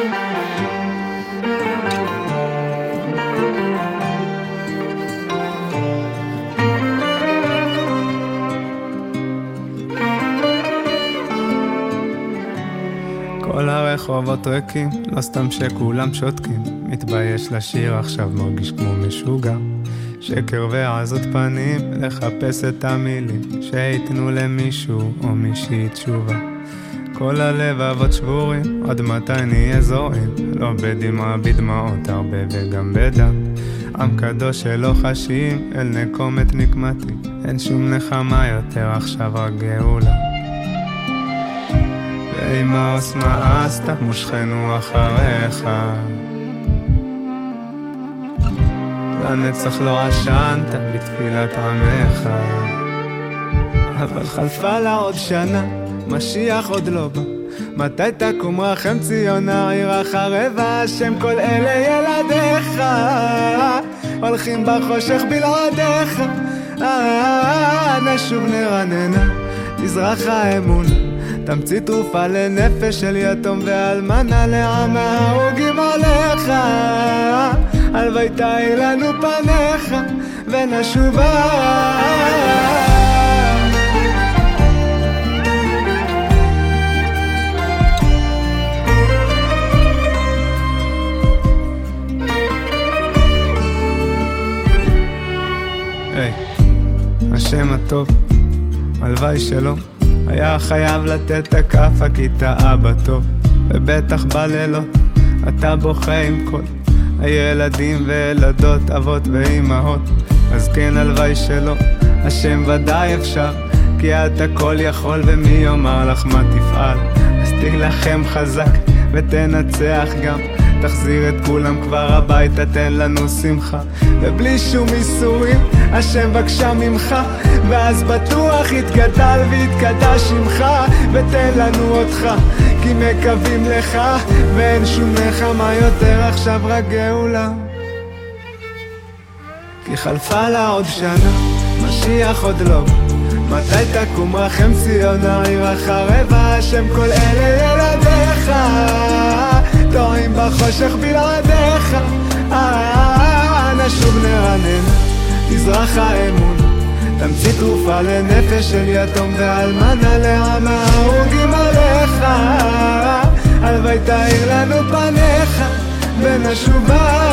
כל הרחובות ריקים, לא סתם שכולם שותקים. מתבייש לשיר עכשיו, מרגיש כמו משוגע. שקר ועזות פנים, לחפש את המילים שיתנו למישהו או מישהי תשובה. כל הלבבות שבורים, עד מתי נהיה זורים? לא בדמעה בדמעות, הרבה וגם בדם. עם קדוש שלא חשים, אל נקומת נקמתי. אין שום נחמה יותר, עכשיו רק גאולה. ואם העוס מאסת, מושכנו אחריך. לנצח לא עשנת בתפילת עמך. אבל חלפה לה עוד שנה, משיח עוד לא בא. מתי תקום רחם ציון העיר החרבה? השם כל אלה ילדיך, הולכים בחושך בלעדיך. נשוב נרננה, תזרח האמונה. תמציא תרופה לנפש של יתום ואלמנה, לעם ההרוגים עליך. הלוואי תאיר לנו פניך ונשובה. השם הטוב, הלוואי שלא היה חייב לתת את הכף, כי אבא טוב. ובטח בלילות אתה בוכה עם כל הילדים וילדות, אבות ואימהות. אז כן, הלוואי שלא, השם ודאי אפשר, כי אתה כל יכול, ומי יאמר לך מה תפעל. אז תילחם חזק ותנצח גם, תחזיר את כולם כבר הביתה, תן לנו שמחה ובלי שום איסורים. השם בקשה ממך, ואז בטוח יתגדל ויתקדש שמך. ותן לנו אותך, כי מקווים לך, ואין שום נחמה יותר, עכשיו רק גאולה. כי חלפה לה עוד שנה, משיח עוד לא. מתי תקום רחם ציון העיר החרבה? השם כל אלה ילדיך, טועים בחושך בלעדיך. נשוב נרנן, תזרח האמון. תמציא תרופה לנפש של יתום ואלמנה, לעם ההרוגים עליך. הלוואי תאיר לנו פניך ונשובה.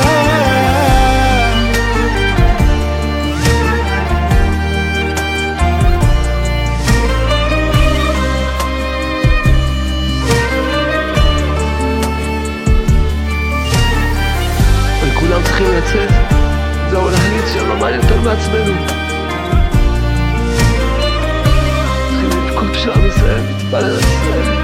כולם צריכים לצאת, זהו להגיד שלא מעניין יותר מעצמנו. צריכים לבכות בשביל עם ישראל, להתפלל על ישראל.